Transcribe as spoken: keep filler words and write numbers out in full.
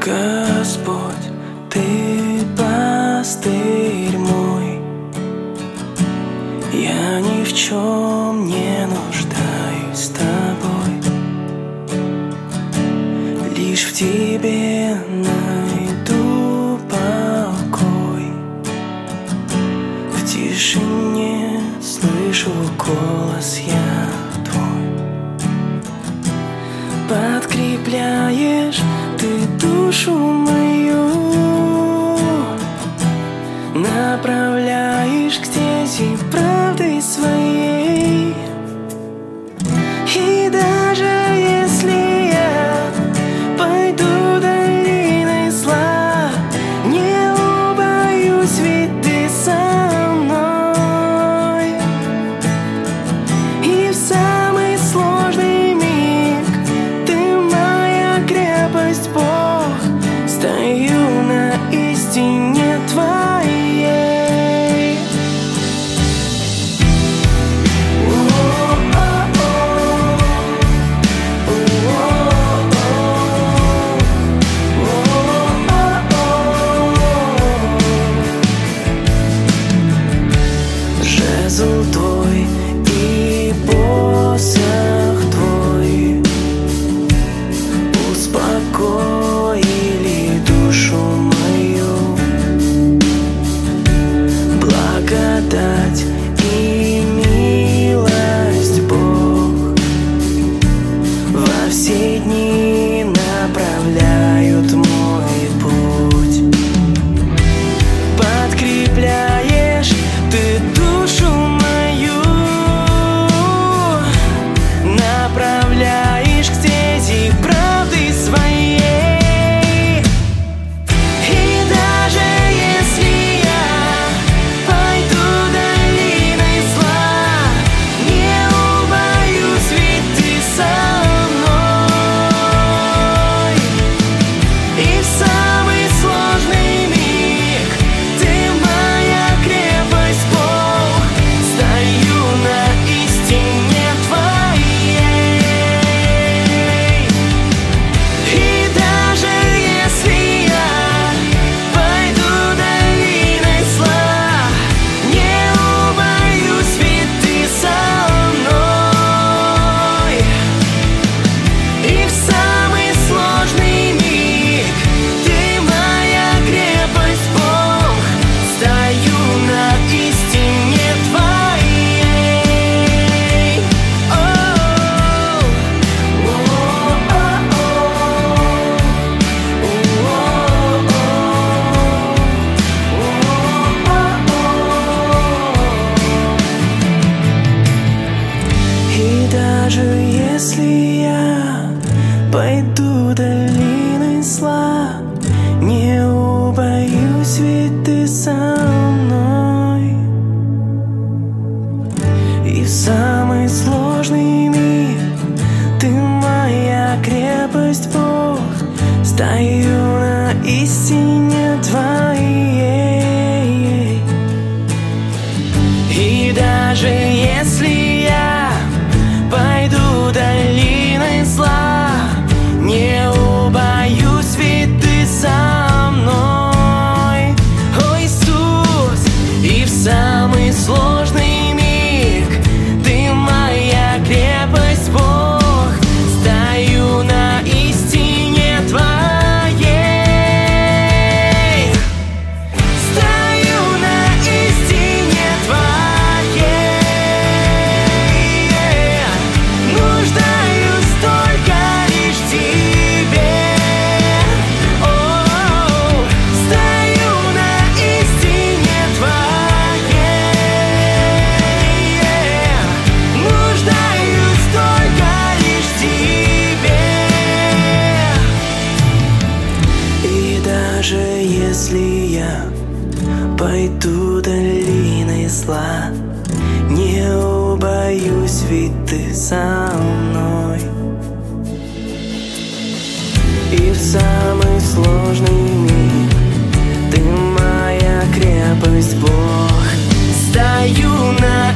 Господь, Ты пастырь мой, я ни в чем не нуждаюсь с Тобой, лишь в Тебе найду покой. В тишине слышу голос я Твой. Подкрепляешь Ты душу мою, направляешь к стези правды своей. И даже если я пойду долиной зла, не убоюсь, ведь Ты со мной. И в самый сложный миг Ты моя крепость, Бог, стою на истине Твоей. Жезл Твой и посох Твой успокоили душу мою. Благодать и милость, Бог, во все дни направляют мой путь. Подкрепляешь Ты душу мою, направляешь к стези правды своей. И даже если я пойду долиной зла, не убоюсь, ведь Ты со мной. И в самый сложный миг Ты моя крепость, Бог, стою на истине Твоей. И даже если я пойду долиной зла, не убоюсь, ведь Ты со мной. И в самый сложный миг Ты моя крепость, Бог, стою на истине Твоей. И даже если я пойду долиной зла, не убоюсь, ведь Ты со мной. И в самый сложный миг Ты моя крепость, Бог, стою на истине Твоей. И даже если я пойду долиной зла, не убоюсь, ведь Ты со мной. О, Иисус, и в самый сложный миг Ты моя крепость, Бог, стою на истине Твоей. Стою на истине Твоей. Нуждаюсь только лишь в Тебе. О, стою на истине Твоей. Нуждаюсь только лишь в Тебе. И даже если я пойду долиной зла, не убоюсь, ведь Ты со мной. И в самый сложный миг Ты моя крепость, Бог, стою на